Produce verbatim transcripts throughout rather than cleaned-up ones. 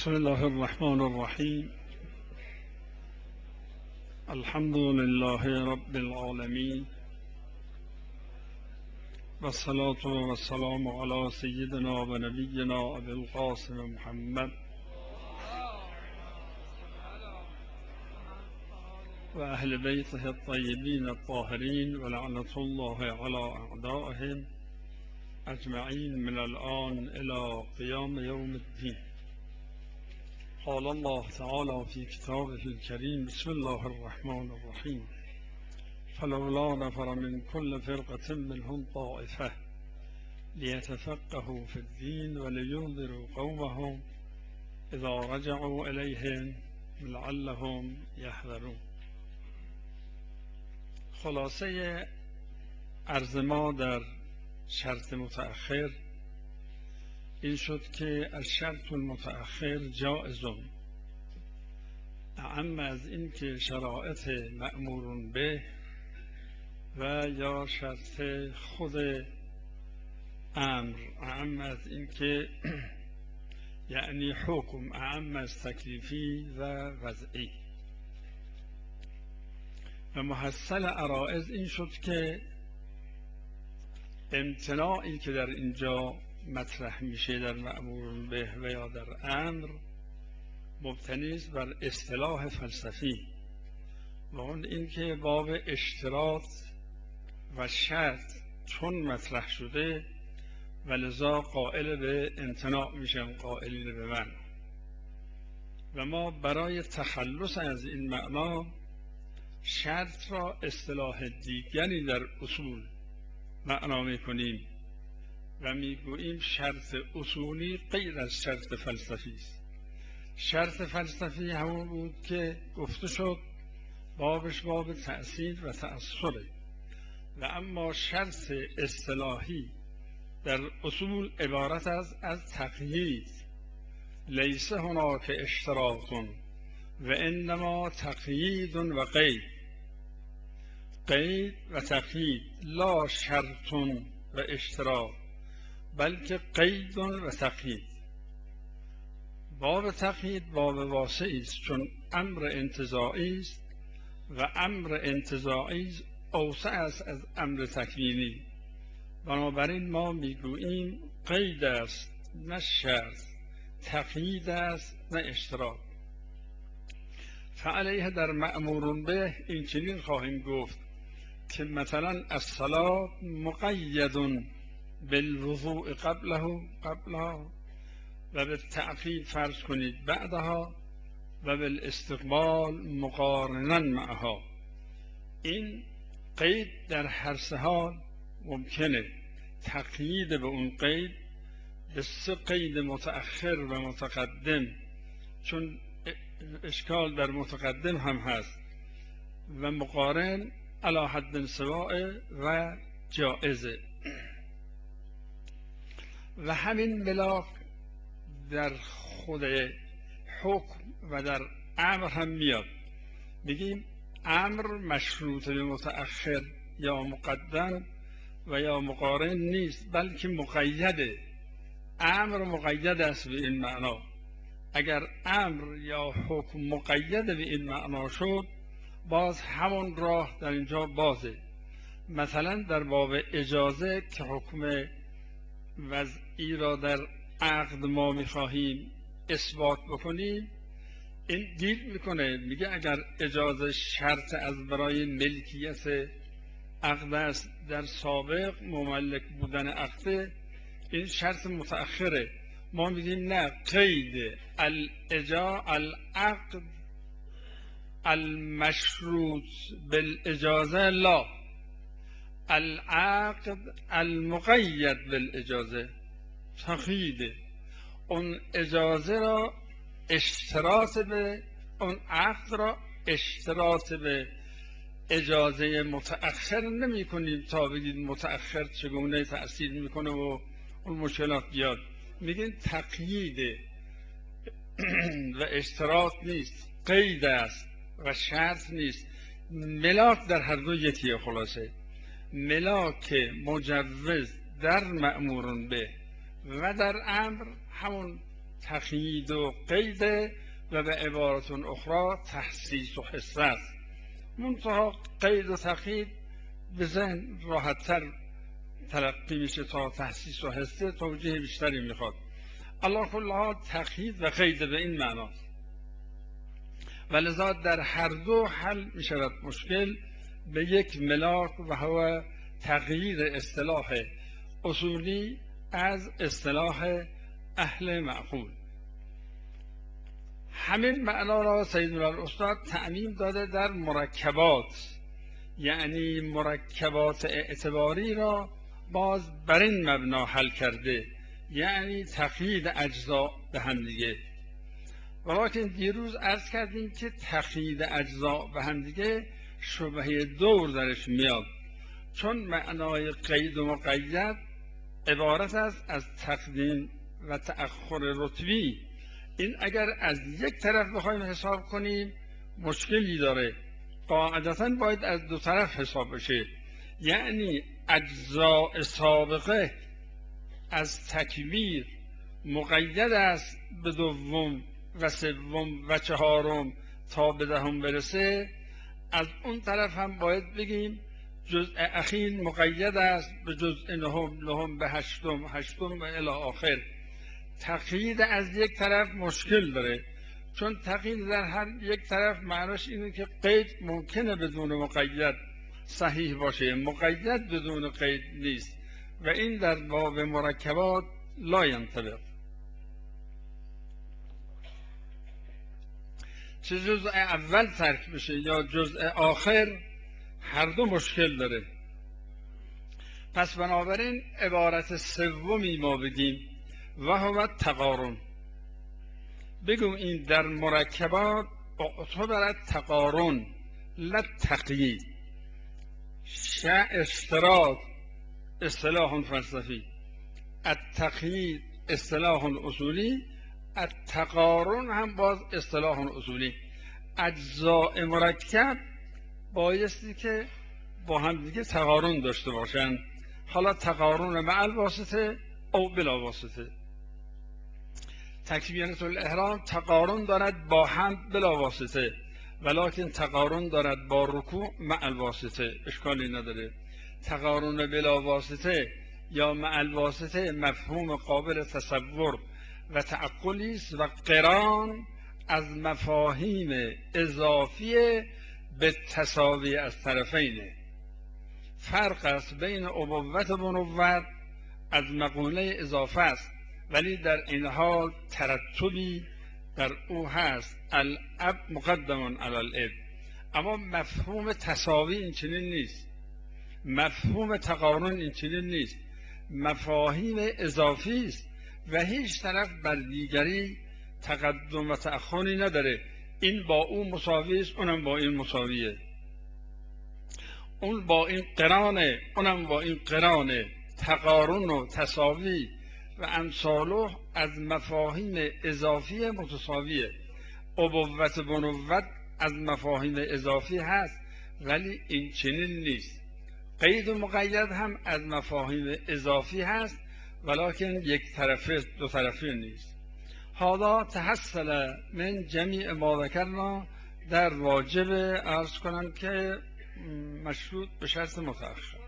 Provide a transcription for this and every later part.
بسم الله الرحمن الرحیم. الحمد لله رب العالمین و الصلاة و السلام علی سیدنا و نبینا ابی القاسم محمد و اهل بیته الطیبین الطاهرین و لعنة الله علی اعدائهم اجمعین من الآن الى قیام یوم الدین. قال الله تعالى في كتابه الكريم بسم الله الرحمن الرحيم فلولا نفر من كل فرقة منهم طائفة ليتفقهوا في الدين ولينذروا قومهم إذا رجعوا إليهم لعلهم يحذرون. خلاصه عرض ما در شرط متأخر این شد که الشرط المتأخر جائزون، اعم از این که شرایط مأمور به و یا شرط خود امر، اعم از این که یعنی حکم اعم از تکلیفی و وضعی. و محصل عرائض این شد که امتناعی که در اینجا مطرح میشه در مأمور به و یا در امر مبتنی است بر اصطلاح فلسفی و اون اینکه باب اشتراط و شرط چون مطرح شده و لذا قائل به امتناع میشن، قائلین به من. و ما برای تخلص از این معنا شرط را اصطلاح دیگری در اصول معنا میکنیم و میگوییم شرط اصولی غیر از شرط فلسفی است. شرط فلسفی همون بود که گفته شد بابش باب تأثیر و تأثره، و اما شرط اصطلاحی در اصول عبارت از از تقیید. لیس هناک اشتراط و انما تقیید و قید، قید و تقیید، لا شرط و اشتراط بلکه قید و تقیید. باب تقیید باب واسعی است چون امر انتزاعی است و امر انتزاعی اوسع است از امر تکوینی. بنابراین ما میگوییم قید است نه شرط، تقیید است نه اشتراط. فعلیه در مأمور به این چنین خواهیم گفت که مثلا الصلاة مقید بالوضوء قبله قبلها و بالتعقیب فرض کنید بعدها و بالاستقبال مقارنا معها. این قید در هر سه حال ممکنه. تقیید به اون قید به سه قید متأخر و متقدم، چون اشکال در متقدم هم هست، و مقارن علی حد سواء و جائزه. و همین ملاک در خود حکم و در امر هم میاد. بگیم امر مشروط به متأخر یا مقدم و یا مقارن نیست، بلکه مقیده. امر مقید است به این معنا. اگر امر یا حکم مقید به این معنا شد باز همون راه در اینجا بازه. مثلا در باب اجازه که حکم وضعی را در عقد ما میخواهیم اثبات بکنیم، این دیل میکنه، میگه اگر اجازه شرط از برای ملکیت عقد است، در سابق مملک بودن عقد، این شرط متأخره. ما میگیم نه، قید الاجا العقد المشروط بالاجازه لا، العقد المقید بالاجازه. تقیید اون اجازه را اشتراط به اون عقد را اشتراط به اجازه متأخر نمی کنید تا بگید متأخر چگونه تأثیر میکنه و اون مشکلات بیاد. میگین تقیید و اشتراط نیست، قید است و شرط نیست. ملاک در هر دو یکیه. خلاصه ملاک مجوز در مأمور به و در امر همون تقیید و قید و به عبارت اخرى تخصیص و حصه است. منتها قید و تقیید به ذهن راحت‌تر تلقی میشه تا تخصیص و حصه توجیه بیشتری میخواد. علی کل حال تقیید و قید به این معناست و لذا در هر دو حل میشود مشکل به یک ملاک و هو تغییر اصطلاح اصولی از اصطلاح اهل معقول. همین معنا را سیدالعستاد تعمیم داده در مرکبات، یعنی مرکبات اعتباری را باز بر این مبنا حل کرده، یعنی تقیید اجزا به هم دیگه. ولیکن دیروز عرض کردیم که تقیید اجزا به هم دیگه شبهه دور درش میاد، چون معنای قید و مقید عبارت است از تقدیم و تأخر رتبی. این اگر از یک طرف بخوایم حساب کنیم مشکلی داره، قاعدتاً باید از دو طرف حساب بشه. یعنی اجزاء سابقه از تکبیر مقید است به دوم و سوم و چهارم تا به دهم برسه، از اون طرف هم باید بگیم جزء اخیر مقید است به جزء نهم، نهم به هشتم، هشتم و الی آخر. تقیید از یک طرف مشکل داره، چون تقیید در هر یک طرف معناش اینه که قید ممکنه بدون مقید صحیح باشه، مقید بدون قید نیست و این در باب مرکبات لا ینطبق. چه جزء اول ترک بشه یا جزء آخر، هر دو مشکل داره. پس بنابراین عبارت سومی ما بگیم و هو تقارن. بگو این در مرکبات اعتبرت تقارن لا تقیید. اشتراط اصطلاح فلسفی، التقیید اصطلاح اصولی، التقارن هم باز اصطلاح اصولی. اجزاء مرکب بایستی که با هم دیگه تقارن داشته باشند، حالا تقارن مع الواسطه او بلا واسطه. تکبیرة الاحرام تقارن دارد با هم بلا واسطه، ولکن تقارن دارد با رکوع مع الواسطه، اشکالی نداره. تقارن بلا واسطه یا مع الواسطه مفهوم قابل تصور و تعقلی است و قران از مفاهیم اضافی به تساوی از طرفینه. فرق است بین ابوت و بنوت از مقوله اضافه است، ولی در این حال ترتبی در او هست، الاب مقدم علی الاب. اما مفهوم تساوی این چنین نیست، مفهوم تقارن این چنین نیست، مفاهیم اضافی است و هیچ طرف بر دیگری تقدم و تأخری نداره. این با اون مساوی است، اونم با این مساویه، اون با این قرانه، اونم با این قرانه. تقارن و تساوی و امثاله از مفاهیم اضافی متساویه. ابوت بنوت از مفاهیم اضافی هست ولی این چنین نیست. قید و مقید هم از مفاهیم اضافی هست ولکن یک طرفه دو طرفه نیست. هذا تحصل من جمیع ما ذکرنا در واجب عرض کنم که مشروط به شرط متأخر.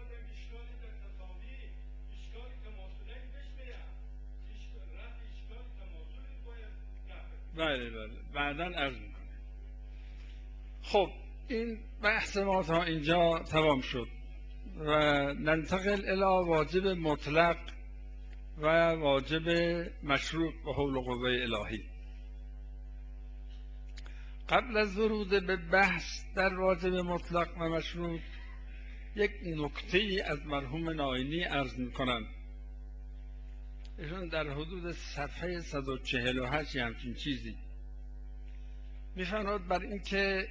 بله بله بعداً عرض میکنم. خب این بحث ما تا اینجا تمام شد و ننتقل الی واجب مطلق و واجب مشروط به حول و قوه الهی. قبل از ورود به بحث در واجب مطلق و مشروط یک نکته ای از مرحوم ناینی عرض میکنم. ایشون در حدود صفحه صد و چهل و هشت همچین چیزی میفرماید بر اینکه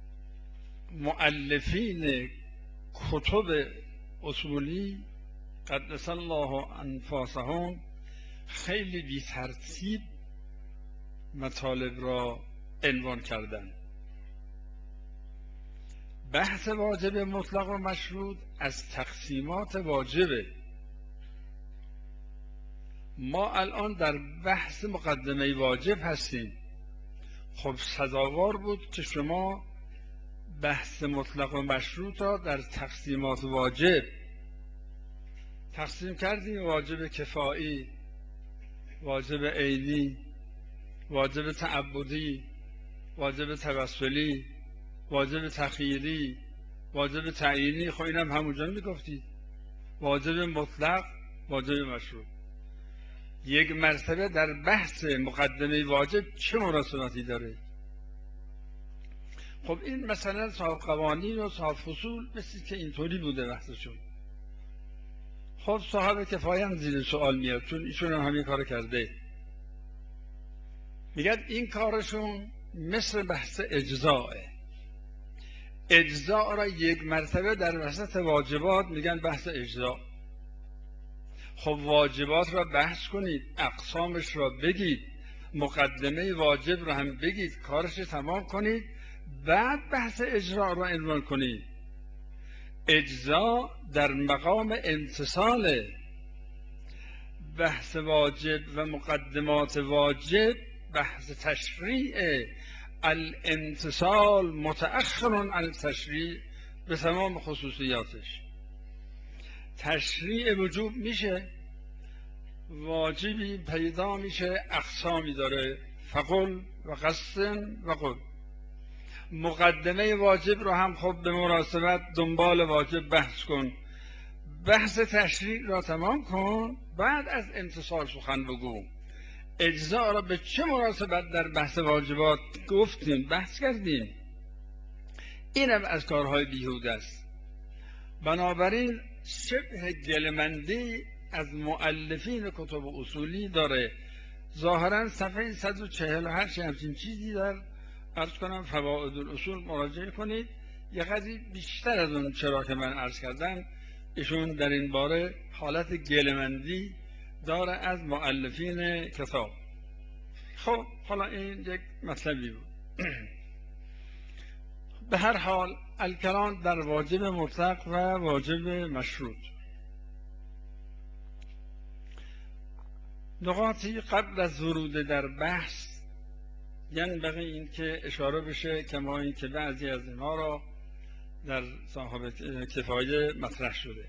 مؤلفین کتب اصولی قدس الله انفاسهم خیلی بی ترتیب مطالب را عنوان کردن. بحث واجب مطلق و مشروط از تقسیمات واجبه ما الان در بحث مقدمه واجب هستیم. خب سزاوار بود که شما بحث مطلق و مشروط را در تقسیمات واجب تقسیم کردیم: واجب کفایی، واجب عینی، واجب تعبدی، واجب توسلی، واجب تخییری، واجب تعیینی. خب اینم همونجا میگفتید واجب مطلق، واجب مشروط. یک مرتبه در بحث مقدمه واجب چه مناسبتی داره؟ خب این مثلا صاحب قوانین و صاحب فصول مثل که اینطوری بوده بحثشون. خب صاحب کفایه هم زیر سوال میاد، چون ایشون هم همین کار کرده. میگن این کارشون مثل بحث اجزاء. اجزاء را یک مرتبه در وسط واجبات میگن بحث اجزاء. خب واجبات را بحث کنید، اقسامش را بگید، مقدمه واجب را هم بگید، کارش تمام کنید، بعد بحث اجزاء را عنوان کنید. اجزاء در مقام امتصال بحث واجب و مقدمات واجب بحث تشریع. الامتصال متأخر عن التشریع به تمام خصوصیاتش. تشریع وجوب میشه، واجبی پیدا میشه، اقسامی داره: فقل و قسم و قل. مقدمه واجب رو هم خب به مناسبت دنبال واجب بحث کن، بحث تشریع را تمام کن، بعد از امتصال سخن بگو. اجزاء را به چه مناسبت در بحث واجبات گفتیم، بحث کردیم. اینم از کارهای بیهوده است. بنابراین شبه گلمندی از مؤلفین کتب اصولی داره. ظاهرا صفحه صد و چهل و هشت همچین چیزی در عرض کنم فوائد الاصول مراجعه کنید. یه قضیه بیشتر از اون چرا که من عرض کردم ایشون در این باره حالت گلمندی داره از مؤلفین کتاب. خب حالا این یک مطلبی بود. به هر حال الکلام در واجب مطلق و واجب مشروط. نقاطی قبل از ورود در بحث ینبغی این که اشاره بشه، کما این که بعضی از اینها را در صاحب کفایه مطرح شده.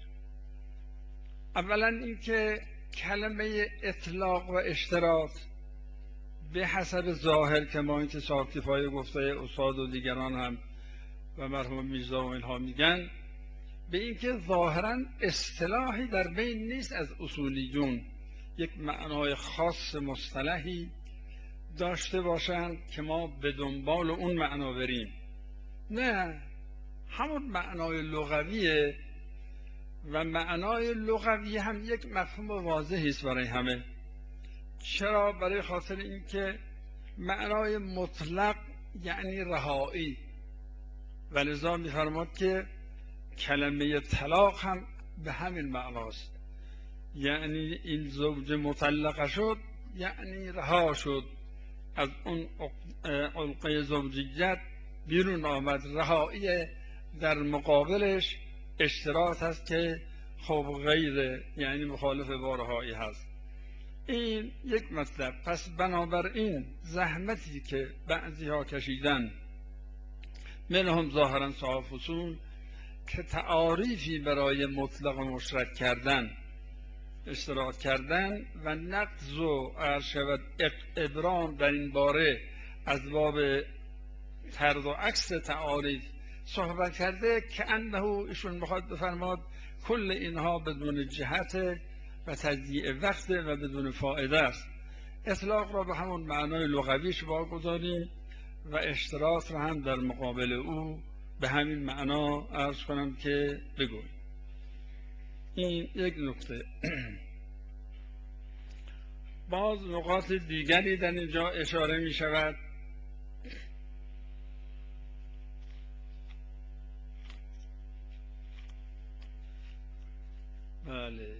اولا این که کلمه اطلاق و اشتراط به حسب ظاهر، کما این که صاحب کفایه گفته، استاد و دیگران هم و مرحوم میرزا و اینها میگن، به این که ظاهرا اصطلاحی در بین نیست از اصولیون یک معنای خاص مصطلحی داشته باشند که ما به دنبال اون معنا بریم. نه، همون معنای لغویه و معنای لغوی هم یک مفهوم واضحی است برای همه. چرا؟ برای خاطر اینکه معنای مطلق یعنی رهایی، و لذا می‌فرماد که کلمه طلاق هم به همین معناست. یعنی این زوج مطلقه شد یعنی رها شد، از اون علقه زوجیت بیرون آمد. رهایی در مقابلش اشتراط هست که خب غیر، یعنی مخالف با رهایی هست. این یک مطلب. پس بنابراین زحمتی که بعضی ها کشیدن، منهم ظاهرا صاحب فصول، که تعاریفی برای مطلق و مشترک کردن، اشتراک کردن و نقض و ارشد ابرام در این باره از باب طرد و عکس تعاریف صحبت کرده، که انه ایشون میخواد بفرماد کل اینها بدون جهت و تضییع وقت و بدون فایده است. اطلاق را به همون معنای لغویش واگذاریم و اشتراک را هم در مقابل او به همین معنا عرض کنم که بگویم. این یک نکته. باز نقاط دیگری در اینجا اشاره می شود. بله،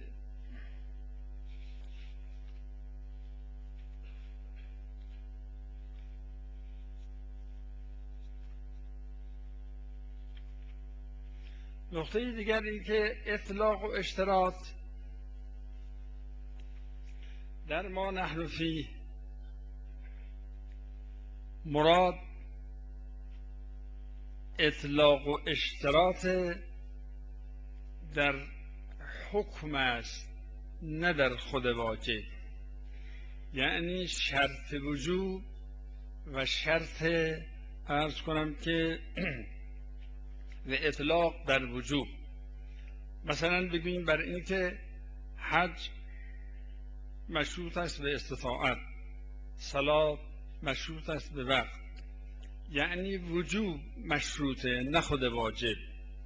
نقطه دیگر این که اطلاق و اشتراط در ما نحن فی مراد اطلاق و اشتراط در حکم است، نه در خود واجب. یعنی شرط وجوب و شرط عرض کنم که و اطلاق در وجوب. مثلا بگوییم بر این که حج مشروط است به استطاعت، صلات مشروط است به وقت، یعنی وجوب مشروطه نه خود واجب.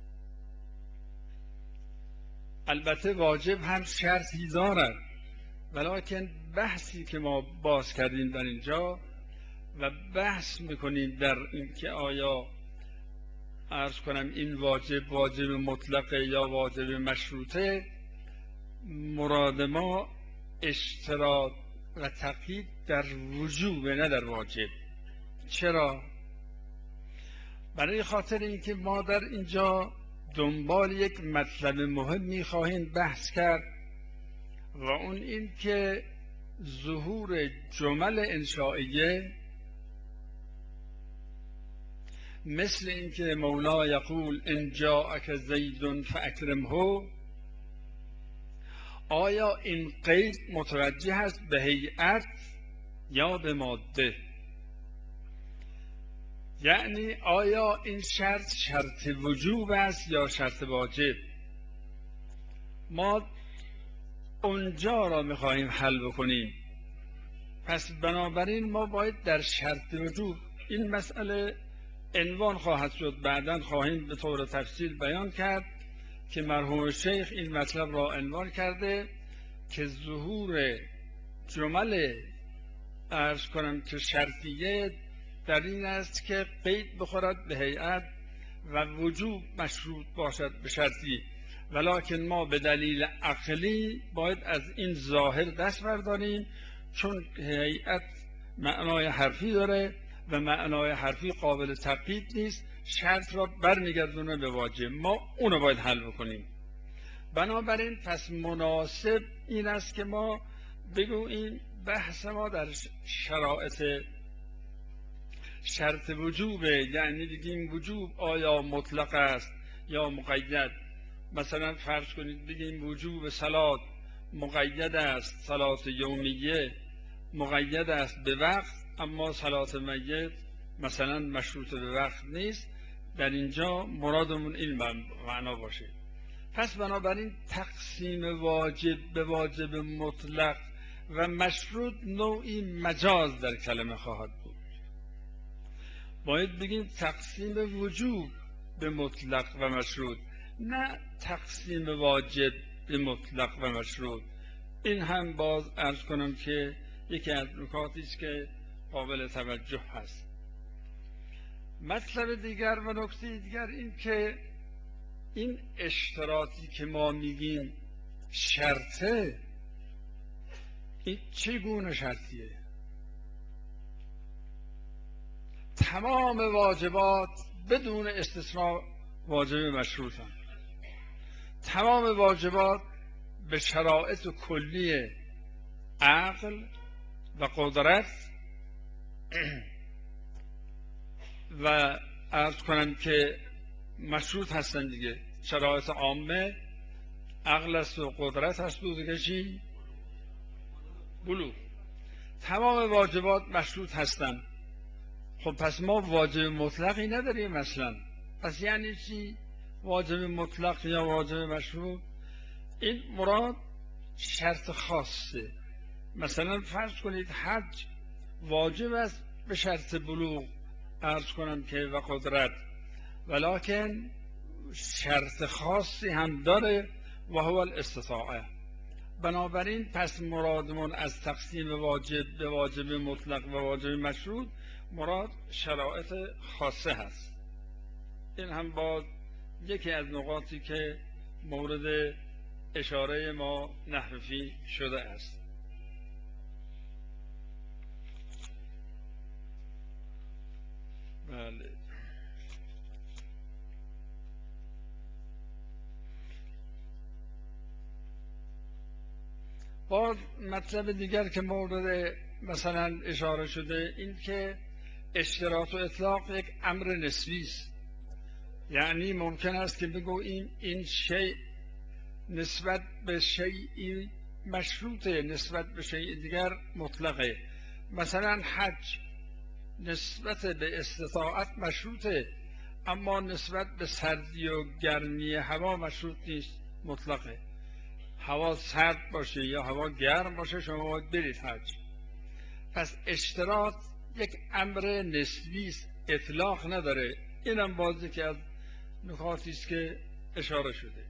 البته واجب هم شرطی دارد، ولیکن بحثی که ما باز کردیم در اینجا و بحث میکنیم در این که آیا عرض کنم این واجب واجب مطلقه یا واجب مشروطه، مراد ما اشتراط و تقیید در وجوب نه در واجب. چرا؟ برای خاطر اینکه ما در اینجا دنبال یک مطلب مهم میخواهیم بحث کرد و اون این که ظهور جمل انشائیه، مثل اینکه مولا یقول ان جاءک زید فاکرمه، آیا این قید متوجه است به هیئت یا به ماده؟ یعنی آیا این شرط شرط وجوب است یا شرط واجب؟ ما اونجا را میخواهیم حل بکنیم. پس بنابراین ما باید در شرط وجوب، این مسئله عنوان خواهد شد، بعداً خواهیم به طور تفصیل بیان کرد که مرحوم شیخ این مطلب را عنوان کرده که ظهور جمل عرض کنم که شرطیه در این است که قید بخورد به هیئت و وجوب مشروط باشد به شرطی، ولکن ما به دلیل عقلی باید از این ظاهر دست برداریم، چون هیئت معنای حرفی داره و معنای حرفی قابل تقیید نیست، شرط را برمیگردونه به واجب، ما اونو باید حل بکنیم. بنابراین پس مناسب این است که ما بگوییم بحث ما در شرایط شرط وجوبه، یعنی بگیم وجوب آیا مطلق است یا مقید. مثلا فرض کنید بگیم وجوب صلات مقید است، صلات یومیه مقید است به وقت، اما صلات میت مثلا مشروط به وقت نیست. در اینجا مرادمون این معنا باشه. پس بنابراین تقسیم واجب به واجب مطلق و مشروط نوعی مجاز در کلمه خواهد بود. باید بگیم تقسیم وجوب به مطلق و مشروط، نه تقسیم واجب به مطلق و مشروط. این هم باز عرض کنم که یکی از نکاتی است که قابل توجه هست. مطلب دیگر و نکته دیگر این که این اشتراطی که ما میگیم شرطه، این چگونه شرطیه؟ تمام واجبات بدون استثناء واجب مشروطن، تمام واجبات به شرایط کلی عقل و قدرت و عرض کنم که مشروط هستن دیگه. شرایط عامه عقل است و قدرت است و دیگه چی؟ بلوغ. تمام واجبات مشروط هستن. خب پس ما واجب مطلقی نداریم اصلا. پس یعنی چی واجب مطلق یا واجب مشروط؟ این مراد شرط خاصه. مثلا فرض کنید حج واجب است به شرط بلوغ عرض کنم که و قدرت، ولکن شرط خاصی هم داره و هو الاستطاعه. بنابراین پس مرادمون از تقسیم واجب به واجب مطلق و واجب مشروط مراد شرایط خاصه هست. این هم باز یکی از نقاطی که مورد اشاره ما نحوی شده است. بله. باز مطلب دیگر که مورد مثلا اشاره شده این که اشتراط و اطلاق یک امر نسبی است. یعنی ممکن است که بگوییم این شیء نسبت به شیئی مشروطه، نسبت به شیء دیگر مطلقه. مثلا حج نسبت به استطاعت مشروطه، اما نسبت به سردی و گرمی هوا مشروط نیست، مطلقه. هوا سرد باشه یا هوا گرم باشه شما باید برید حج. پس اشتراط یک امر نسبی است، اطلاق نداره. اینم بازی که از نکاتی است که اشاره شده.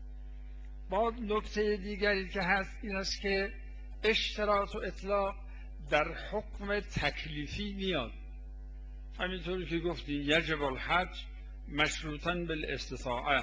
بعد نکته دیگری که هست این است که اشتراط و اطلاق در حکم تکلیفی میاد. همینطوری که گفتیم یجب الحج مشروطاً بالاستطاعه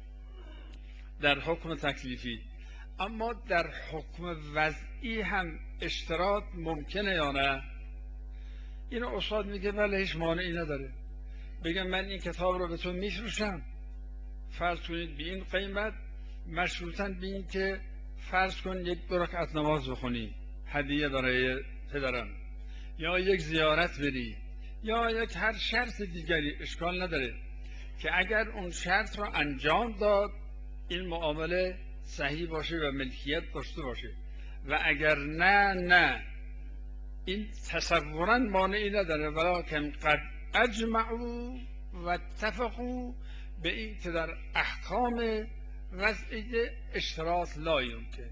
در حکم تکلیفی، اما در حکم وضعی هم اشتراط ممکنه یا نه؟ این استاد میگه بله هیچ مانعی نداره. بگم من این کتاب رو به تو میفروشم، فرض کنید به این قیمت، مشروطاً به این که فرض کن یک دو رکعت نماز بخونی هدیه برای پدرم، یا یک زیارت بری، یا یک هر شرط دیگری، اشکال نداره که اگر اون شرط رو انجام داد این معامله صحیح باشه و ملکیت داشته باشه، و اگر نه نه این تصوراً مانعی نداره. ولکن قد اجمعوا و اتفقوا به این که در احکام وضعی اشتراط لا یمکن.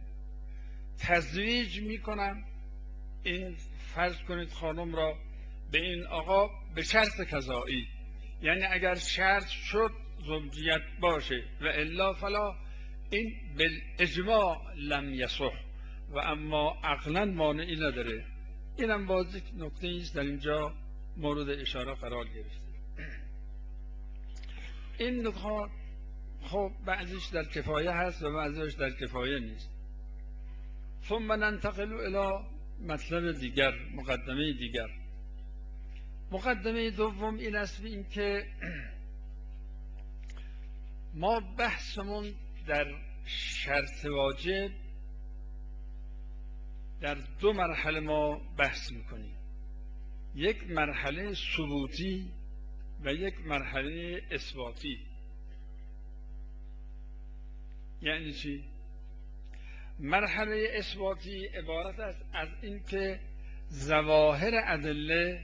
تزویج میکنم این، فرض کنید خانم را به این آقا به شرط قضایی، یعنی اگر شرط شد زوجیت باشه و الا فلا، این بالاجماع لم یصح، و اما عقلا مانعی نداره. اینم باز یک نکته ایست در اینجا مورد اشاره قرار گرفته. این نکات خب بعضیش در کفایه هست و بعضیش در کفایه نیست. ثم ننتقل الی مطلب دیگر، مقدمه دیگر. مقدمه دوم این است این که ما بحثمون در شرط واجب در دو مرحله ما بحث میکنیم، یک مرحله ثبوتی و یک مرحله اثباتی. یعنی چی؟ مرحله اثباتی عبارت است از این که ظواهر ادله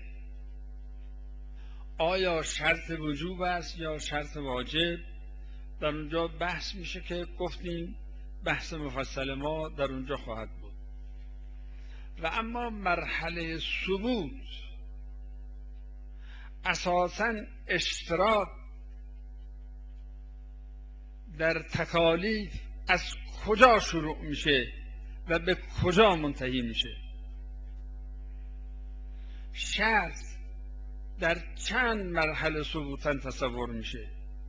آیا شرط وجوب است یا شرط واجب، در اونجا بحث میشه که گفتیم بحث مفصل ما در اونجا خواهد بود. و اما مرحله ثبوت اساساً اشتراط در تکالیف از کجا شروع میشه و به کجا منتهی میشه. شرط در چند مرحله ثبوتاً تصور میشه؟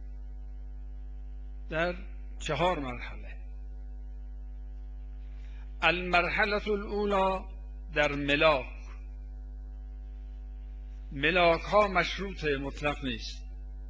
در چهار مرحله. المرحله الاولى در ملاک، ملاک ها مشروط مطلق نیست.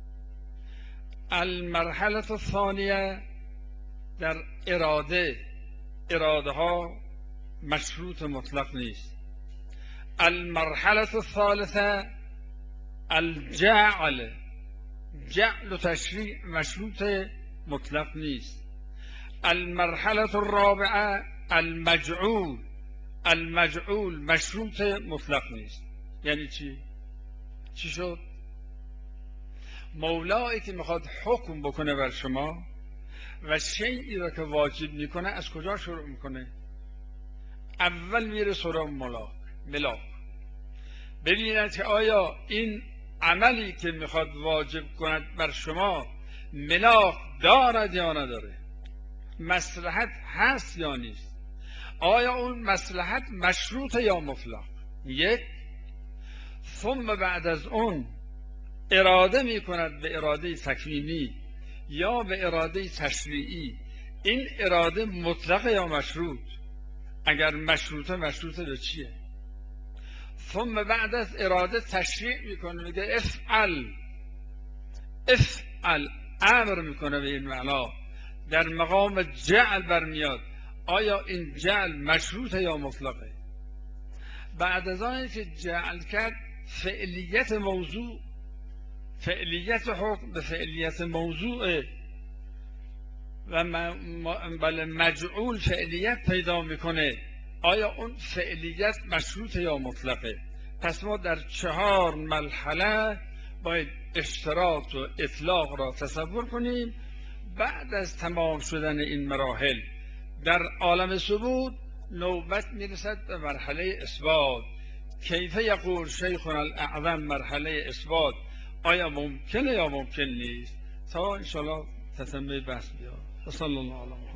المرحله الثانیه در اراده، اراده ها مشروط مطلق نیست. المرحله الثالثه الجعل، جعل و تشریع مشروط مطلق نیست. المرحله الرابعه المجعول، المجعول مشروط مطلق نیست. یعنی چی؟ چی شد؟ مولایی که میخواد حکم بکنه بر شما و شیئی را که واجب میکنه از کجا شروع میکنه؟ اول میره سراغ ملاک، ملاک ببیند که آیا این عملی که میخواد واجب کند بر شما ملاک دارد یا نداره، مصلحت هست یا نیست، آیا اون مصلحت مشروط یا مطلق. یک. ثم بعد از اون اراده میکند به اراده تکوینی یا به اراده تشریعی، این اراده مطلق یا مشروط، اگر مشروطه مشروطه به چیه؟ ثم بعد از اراده تشریع میکنه، میگه افعل، افعل، امر میکنه به این معنا، در مقام جعل برمیاد. آیا این جعل مشروط یا مطلقه؟ بعد از آنی که جعل کرد فعلیت موضوع فعلیت حکم به فعلیت موضوع و بله مجعول فعلیت پیدا میکنه، آیا اون فعلیت مشروط یا مطلقه؟ پس ما در چهار مرحله باید اشتراط و اطلاق را تصور کنیم. بعد از تمام شدن این مراحل در عالم ثبوت نوبت میرسد به مرحله اثبات. کیف یقول شیخنا الاعظم مرحله اثبات آیا ممکنه یا ممکن نیست؟ تا انشاءالله تتمه بحث بیاد. صلی الله علیه و